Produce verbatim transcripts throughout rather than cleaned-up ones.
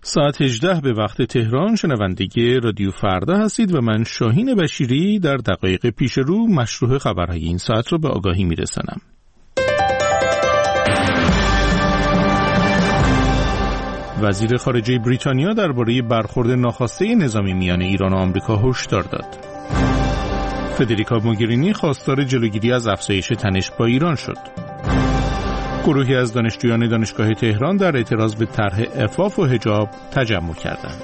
ساعت هجده به وقت تهران شنونده رادیو فردا هستید و من شاهین بشیری در دقایق پیش رو مشروع خبرهای این ساعت رو به آگاهی میرسانم. وزیر خارجه بریتانیا درباره برخورد ناخواسته نظامی میان ایران و آمریکا هشدار داد. فدریکا موگرینی خواستار جلوگیری از افزایش تنش با ایران شد. گروهی از دانشجویان دانشگاه تهران در اعتراض به طرح عفاف و حجاب تجمع کردند.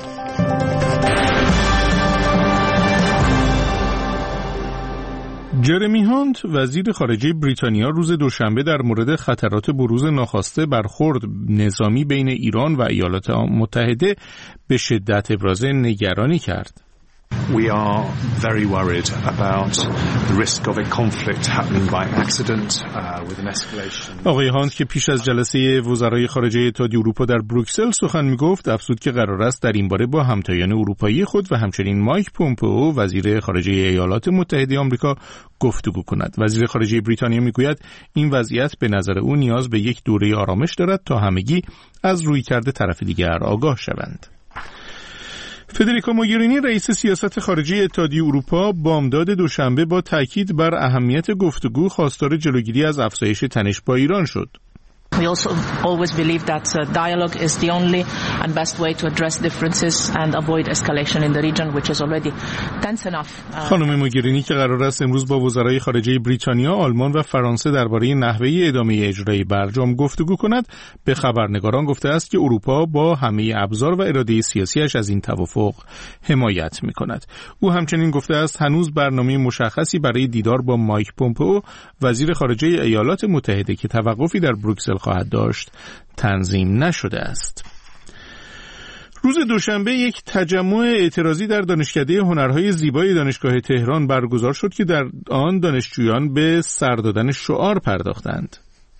جرمی هانت وزیر خارجه بریتانیا روز دوشنبه در مورد خطرات بروز ناخواسته برخورد نظامی بین ایران و ایالات متحده به شدت ابراز نگرانی کرد. We are very worried about the risk of a conflict happening by accident uh, with an escalation. آقای هانت که پیش از جلسه وزرای خارجه اتحادیه اروپا در بروکسل سخن میگفت افزود که قرار است در این باره با همتایان اروپایی خود و همچنین مایک پومپئو وزیر خارجه ایالات متحده آمریکا گفتگو کند. وزیر خارجه بریتانیا میگوید این وضعیت به نظر او نیاز به یک دوره آرامش دارد تا همگی از رویکرد طرف دیگر آگاه شوند. فدریکا موگرینی رئیس سیاست خارجی اتحادیه اروپا بامداد دوشنبه با تاکید بر اهمیت گفتگو خواستار جلوگیری از افزایش تنش با ایران شد. We also always believe that uh, dialogue is the only and best way to address differences and avoid escalation in the region which is already tense enough. خانم موگرینی که قرار است امروز با وزرای خارجه بریتانیا، آلمان و فرانسه درباره نحوه ادامه اجرای برجام گفتگو کند، به خبرنگاران گفته است که اروپا با همه ابزار و اراده سیاسیش از این توافق حمایت می‌کند. او همچنین گفته است هنوز برنامه مشخصی برای دیدار با مایک پومپئو وزیر خارجه ایالات متحده که توقفی در بروکسل خواهد داشت تنظیم نشده است. روز دوشنبه یک تجمع اعتراضی در دانشکده هنرهای زیبای دانشگاه تهران برگزار شد که در آن دانشجویان به سر دادن شعار پرداختند.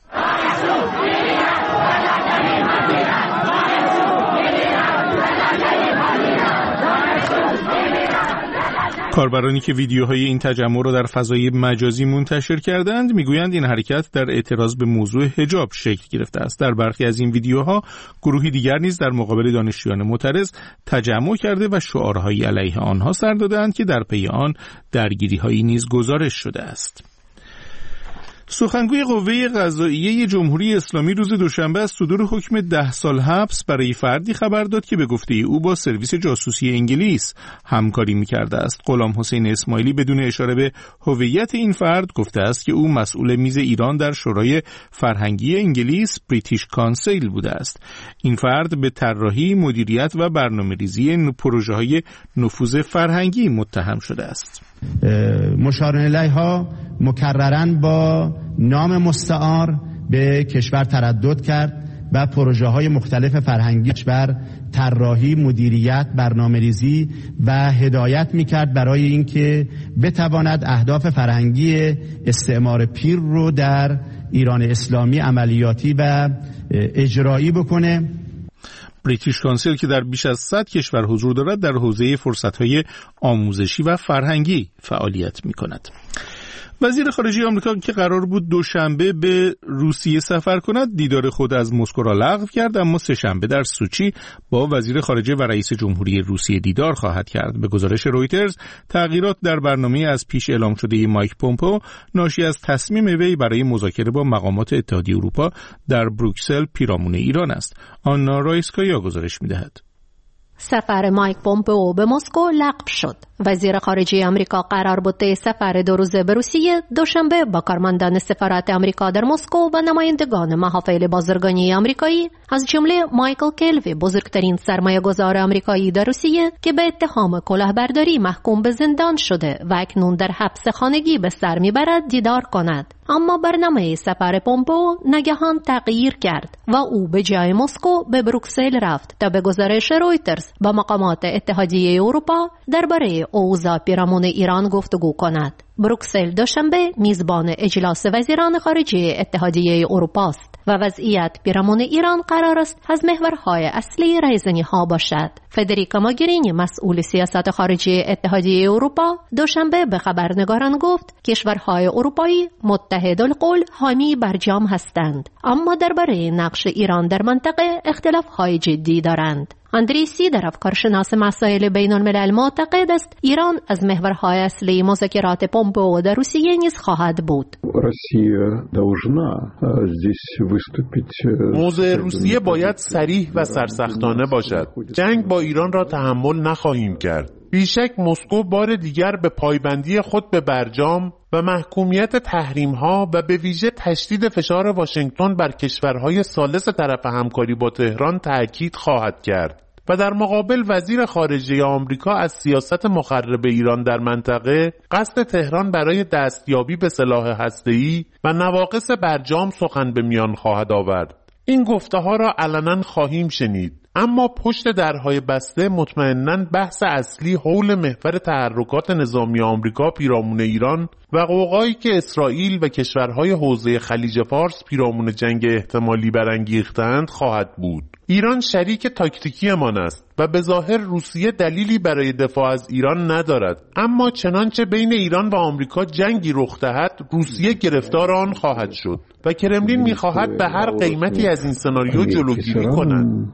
کاربرانی که ویدیوهای این تجمع را در فضای مجازی منتشر کردند میگویند این حرکت در اعتراض به موضوع حجاب شکل گرفته است. در برخی از این ویدیوها گروهی دیگر نیز در مقابل دانشجویان معترض تجمع کرده و شعارهایی علیه آنها سر دادند که در پی آن درگیری‌هایی نیز گزارش شده است. سخنگوی قوه قضاییه جمهوری اسلامی روز دوشنبه از صدور حکم ده سال حبس برای فردی خبر داد که به گفته او با سرویس جاسوسی انگلیس همکاری می‌کرده است. غلام حسین اسماعیلی بدون اشاره به هویت این فرد گفته است که او مسئول میز ایران در شورای فرهنگی انگلیس بریتیش کانسیل بوده است. این فرد به طراحی، مدیریت و برنامه‌ریزی پروژه‌های نفوذ فرهنگی متهم شده است. مشارن الیها مکرراً با نام مستعار به کشور تردد کرد و پروژه های مختلف فرهنگی کشور طراحی، مدیریت، برنامه‌ریزی و هدایت می‌کرد برای اینکه بتواند اهداف فرهنگی استعمار پیر رو در ایران اسلامی عملیاتی و اجرایی بکنه. بریتیش کانسیل که در بیش از صد کشور حضور دارد در حوزه فرصت‌های آموزشی و فرهنگی فعالیت می‌کند. وزیر خارجه آمریکا که قرار بود دوشنبه به روسیه سفر کند دیدار خود از مسکو را لغو کرد، اما سه‌شنبه در سوچی با وزیر خارجه و رئیس جمهوری روسیه دیدار خواهد کرد. به گزارش رویترز تغییرات در برنامه از پیش اعلام شده مایک پومپئو ناشی از تصمیم وی برای مذاکره با مقامات اتحادیه اروپا در بروکسل پیرامون ایران است. آنا رایسکایا گزارش می‌دهد. سفر مایک پومپئو به مسکو لغو شد. وزیر خارجه آمریکا قرار بود طی سفر دو روزه به روسیه دوشنبه با کارمندان سفارت آمریکا در مسکو و نمایندگان محافل بازرگانی آمریکایی از جمله مایکل کلوی، بزرگترین سرمایه‌گذار آمریکایی در روسیه که به اتهام کلاهبرداری محکوم به زندان شده و اکنون در حبس خانگی به سر میبرد دیدار کند. اما برنامه سفر پومپئو ناگهان تغییر کرد و او به جای مسکو به بروکسل رفت تا به گزارش رویترز با مقامات اتحادیه اروپا درباره اوضاع پیرامون ایران گفتگو کند. بروکسل دوشنبه میزبان اجلاس وزیران خارجه اتحادیه اروپا است و وضعیت پیرامون ایران قرار است از محورهای اصلی رایزنی‌ها باشد. فدریکا موگرینی مسئول سیاست خارجی اتحادیه اروپا دوشنبه به خبرنگاران گفت کشورهای اروپایی متحدالقول حامی برجام هستند، اما درباره نقش ایران در منطقه اختلاف‌های جدی دارند. اندریسی در افکارشناس مسائل بین الملل معتقد است ایران از محورهای اصلی مذاکرات پومپئو در روسیه نیز خواهد بود. موضع روسیه باید صریح و سرسختانه باشد. جنگ با ایران را تحمل نخواهیم کرد. بیشک مسکو بار دیگر به پایبندی خود به برجام و محکومیت تحریم‌ها و به ویژه تشدید فشار واشنگتن بر کشورهای ثالث طرف همکاری با تهران تأکید خواهد کرد. و در مقابل وزیر خارجه آمریکا از سیاست مخرب ایران در منطقه، قصد تهران برای دستیابی به سلاح هسته‌ای و نواقص برجام سخن به میان خواهد آورد. این گفته‌ها را علنا خواهیم شنید، اما پشت درهای بسته مطمئناً بحث اصلی حول محور تحرکات نظامی آمریکا پیرامون ایران و قوقایی که اسرائیل و کشورهای حوزه خلیج فارس پیرامون جنگ احتمالی برانگیختند خواهد بود. ایران شریک تاکتیکی من است و به ظاهر روسیه دلیلی برای دفاع از ایران ندارد، اما چنانچه بین ایران و آمریکا جنگی رخ دهد روسیه گرفتار آن خواهد شد و کرملین می‌خواهد به هر قیمتی از این سناریو جلوگیری کند.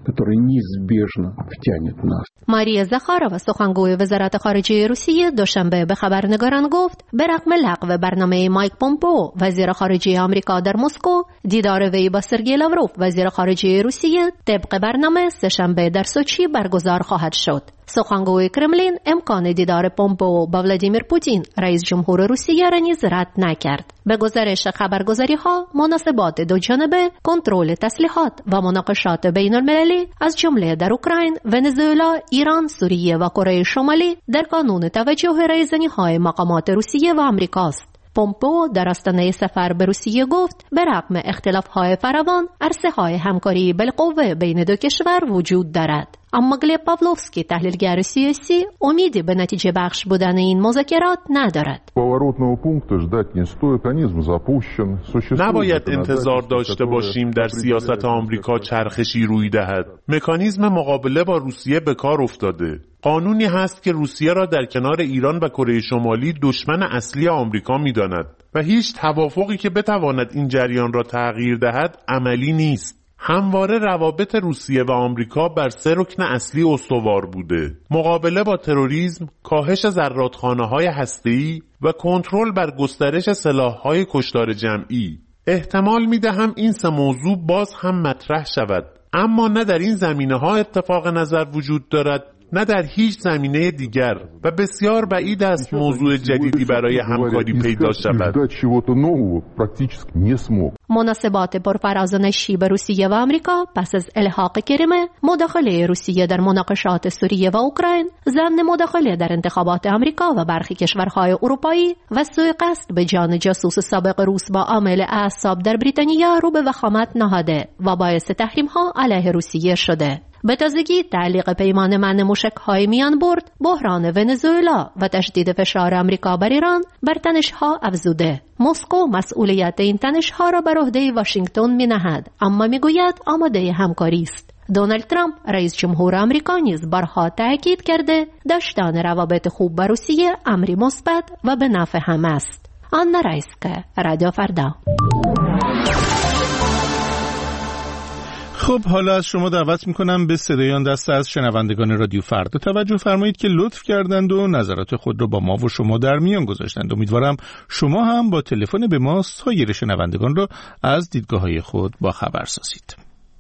ماریا زخارova سخنگوی وزارت خارجه روسیه دوشنبه به خبرنگاران گفت به رغم لغو برنامه مایک پومپئو وزیر خارجه آمریکا در مسکو، دیدار وی با سرگئی لاوروف وزیر خارجه روسیه طبق برنامه سه‌شنبه در سوچی برگزار خواهد شد. سخنگوی کرملین امکان دیدار پومپئو با ولادیمیر پوتین رئیس جمهور روسیه را نیز رد نکرد. به گزارش خبرگزاری‌ها، مناسبات دو جانبه، کنترل تسلیحات و مناقشات بین المللی از جمله در اوکراین، ونزوئلا، ایران، سوریه و کره شمالی در کانون توجه رایزنی‌های مقامات روسیه و آمریکاست. پومپئو در آستانه سفر به روسیه گفت به رغم اختلاف‌های فراوان، عرصه‌های همکاری بالقوه بین دو کشور وجود دارد. اما گلب پاولوفسکی تحلیلگر سیاسی امیدی به نتیجه بخش بودن این مذاکرات ندارد. نباید انتظار داشته باشیم در سیاست آمریکا چرخشی روی دهد. مکانیزم مقابله با روسیه به کار افتاده. قانونی هست که روسیه را در کنار ایران و کره شمالی دشمن اصلی آمریکا می‌داند و هیچ توافقی که بتواند این جریان را تغییر دهد عملی نیست. همواره روابط روسیه و آمریکا بر سه رکن اصلی استوار بوده: مقابله با تروریسم، کاهش زرادخانه‌های هسته‌ای و کنترل بر گسترش سلاح‌های کشتار جمعی. احتمال می‌دهم این سه موضوع باز هم مطرح شود، اما نه در این زمینه‌ها اتفاق نظر وجود دارد، نه در هیچ زمینه دیگر و بسیار بعید است موضوع جدیدی برای همکاری پیدا شود. مناسبات پرفراز و نشیب روسیه و آمریکا پس از الحاق کریمه، مداخله روسیه در مناقشات سوریه و اوکراین، ضمن مداخله در انتخابات آمریکا و برخی کشورهای اروپایی و سوء قصد به جان جاسوس سابق روس با عامل اعصاب در بریتانیا رو به وخامت نهاده و باعث تحریم‌ها علیه روسیه شده. به تازگی تعلیق پیمان منع موشک‌های میان برد، بحران ونزوئلا و تشدید فشار آمریکا بر ایران بر تنش‌ها افزوده. مسکو مسئولیت این تنش‌ها را بر عهده واشنگتن می‌نهد، اما می‌گوید آماده همکاری است. دونالد ترامپ رئیس جمهور آمریکا نیز بارها تاکید کرده داشتن روابط خوب با روسیه امری مثبت و به نفع همه است. آنا رایسکا، رادیو فردا. خب حالا از شما دعوت میکنم به صدای آن دسته از شنوندگان رادیو فردا توجه فرمایید که لطف کردند و نظرات خود را با ما و شما در میان گذاشتند. امیدوارم شما هم با تلفن به ما سایر شنوندگان را از دیدگاه‌های خود با خبر سازید.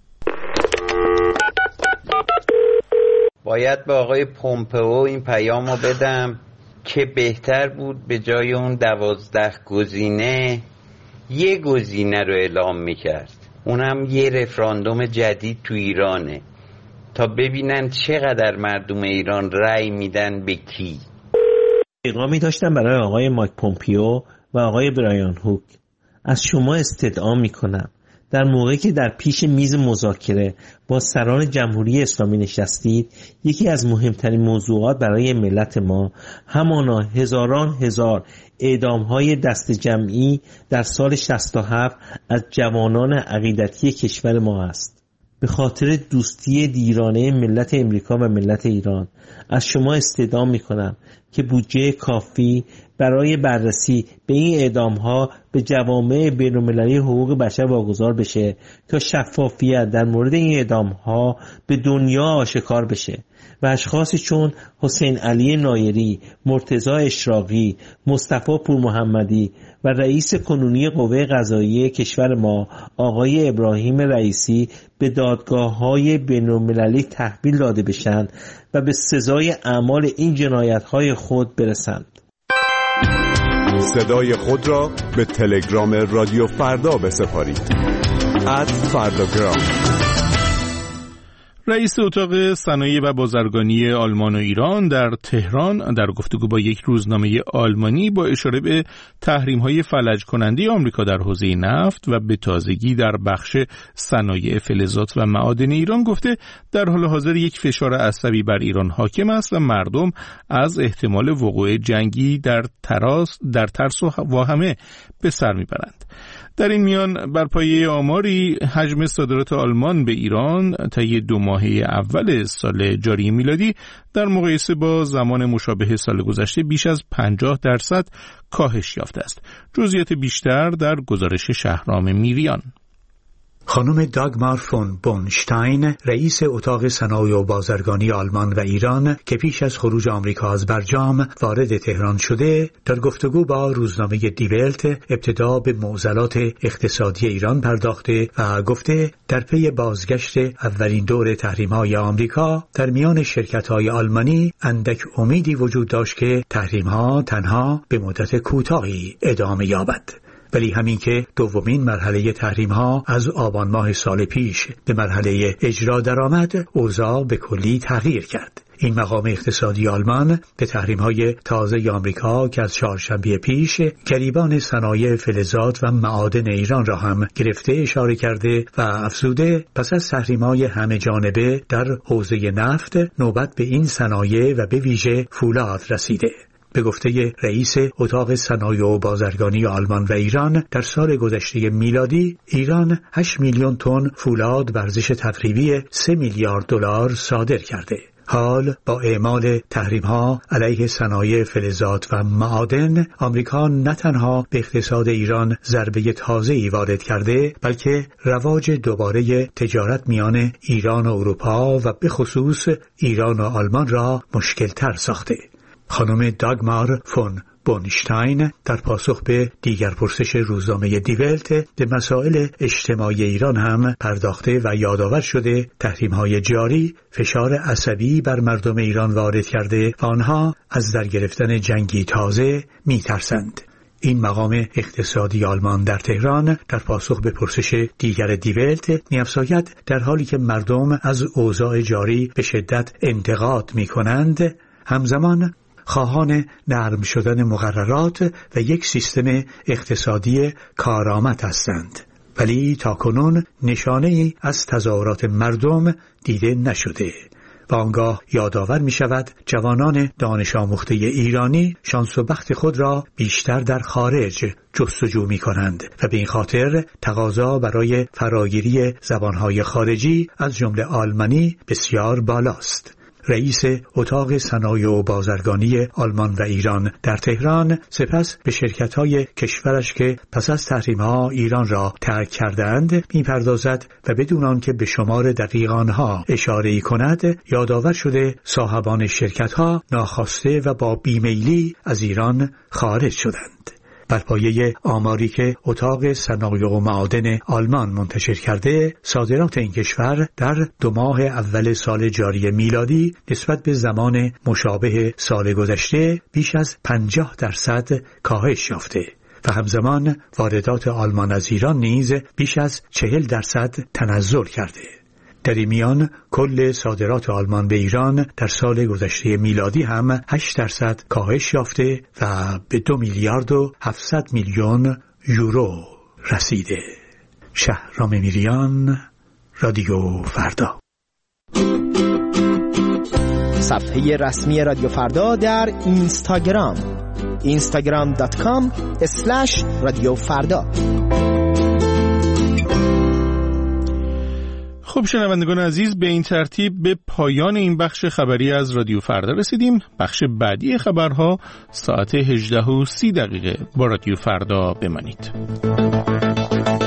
باید به آقای پومپئو این پیامو بدم که بهتر بود به جای اون دوازده گزینه یه گزینه رو اعلام میکرد، اونم یه رفراندوم جدید تو ایرانه تا ببینن چقدر مردم ایران رأی میدن به کی. پیغامی داشتم برای آقای مایک پومپئو و آقای برایان هوک. از شما استدعا میکنم در موقعی که در پیش میز مذاکره با سران جمهوری اسلامی نشستید، یکی از مهمترین موضوعات برای ملت ما همانا هزاران هزار اعدام‌های دست جمعی در سال شصت و هفت از جوانان عقیدتی کشور ما است. به خاطر دوستی دیرانه ملت امریکا و ملت ایران از شما استدعا می‌کنم که بودجه کافی برای بررسی به این اعدام‌ها به جوامع بین‌المللی حقوق بشر واگذار بشه تا شفافیت در مورد این اعدام‌ها به دنیا آشکار بشه و اشخاصی چون حسین علی نایری، مرتضی اشراقی، مصطفی پورمحمدی و رئیس کنونی قوه قضاییه کشور ما آقای ابراهیم رئیسی به دادگاه‌های بین‌المللی تحویل داده بشن و به سزای اعمال این جنایت‌های خود برسند. صدای خود را به تلگرام رادیو فردا بسپارید. ات فرداگرام. رئیس اتاق صنایع و بازرگانی آلمان و ایران در تهران در گفتگو با یک روزنامه آلمانی با اشاره به تحریم‌های فلج کننده آمریکا در حوزه نفت و به تازگی در بخش صنایع فلزات و معادن ایران گفته در حال حاضر یک فشار عصبی بر ایران حاکم است و مردم از احتمال وقوع جنگی در تراس در ترس و واهمه به سر میبرند. در این میان بر پایه آماری حجم صادرات آلمان به ایران طی دو ماهه اول سال جاری میلادی در مقایسه با زمان مشابه سال گذشته بیش از پنجاه درصد کاهش یافته است. جزئیات بیشتر در گزارش شهرام میریان. خانم داگمار فون بونشتاین رئیس اتاق صنایع و بازرگانی آلمان و ایران که پیش از خروج آمریکا از برجام وارد تهران شده در گفتگو با روزنامه دی ولت ابتدا به معضلات اقتصادی ایران پرداخته و گفته در پی بازگشت اولین دور تحریم‌های آمریکا در میان شرکت‌های آلمانی اندک امیدی وجود داشت که تحریم‌ها تنها به مدت کوتاهی ادامه یابد. ولی همین که دومین مرحله تحریم‌ها از آبان ماه سال پیش به مرحله اجرا درآمد، اوضاع به کلی تغییر کرد. این مقام اقتصادی آلمان به تحریم‌های تازه آمریکا که از چهارشنبه پیش گریبان صنایع فلزات و معادن ایران را هم گرفته اشاره کرده و افزوده پس از تحریم‌های همه جانبه در حوزه نفت نوبت به این صنایع و به ویژه فولاد رسیده. به گفته رئیس اتاق صنایع و بازرگانی آلمان و ایران در سال گذشته میلادی ایران هشت میلیون تن فولاد ورزش تقریبی سه میلیارد دلار صادر کرده. حال با اعمال تحریم‌ها علیه صنایع فلزات و معادن آمریکا نه تنها به اقتصاد ایران ضربه تازه‌ای وارد کرده بلکه رواج دوباره تجارت میان ایران و اروپا و به خصوص ایران و آلمان را مشکل‌تر ساخته. خانم داگمار فون بونشتاین در پاسخ به دیگر پرسش روزنامه دی ولت به مسائل اجتماعی ایران هم پرداخته و یادآور شده تحریم‌های جاری فشار عصبی بر مردم ایران وارد کرده و آنها از در گرفتن جنگی تازه می‌ترسند. این مقام اقتصادی آلمان در تهران در پاسخ به پرسش دیگر دی ولت می‌افزاید در حالی که مردم از اوضاع جاری به شدت انتقاد می‌کنند، همزمان خواهان نرم شدن مقررات و یک سیستم اقتصادی کارآمد هستند. ولی تاکنون نشانه‌ای از تظاهرات مردم دیده نشده و آنگاه یادآور می شود جوانان دانش آموخته ایرانی شانس و بخت خود را بیشتر در خارج جستجو می کنند و به این خاطر تقاضا برای فراگیری زبانهای خارجی از جمله آلمانی بسیار بالاست. رئیس اتاق صنایع و بازرگانی آلمان و ایران در تهران سپس به شرکت‌های کشورش که پس از تحریم‌ها ایران را ترک کردند می‌پردازد و بدون آنکه به شمار دقیق آنها اشاره‌ای کند یادآور شده صاحبان شرکت‌ها ناخواسته و با بیمیلی از ایران خارج شدند. بر پایه آماری که اتاق صنایع و معادن آلمان منتشر کرده، صادرات این کشور در دو ماه اول سال جاری میلادی نسبت به زمان مشابه سال گذشته بیش از پنجاه درصد کاهش یافته و همزمان واردات آلمان از ایران نیز بیش از چهل درصد تنزل کرده. در این میان کل صادرات آلمان به ایران در سال گذشته میلادی هم هشت درصد کاهش یافته و به دو میلیارد و هفتصد میلیون یورو رسیده. شهرام میریان، رادیو فردا. صفحه رسمی رادیو فردا در اینستاگرام اینستاگرام دات کام اسلش رادیو فردا. خب شنوندگان عزیز، به این ترتیب به پایان این بخش خبری از رادیو فردا رسیدیم. بخش بعدی خبرها ساعت هجده و سی دقیقه با رادیو فردا بمانید.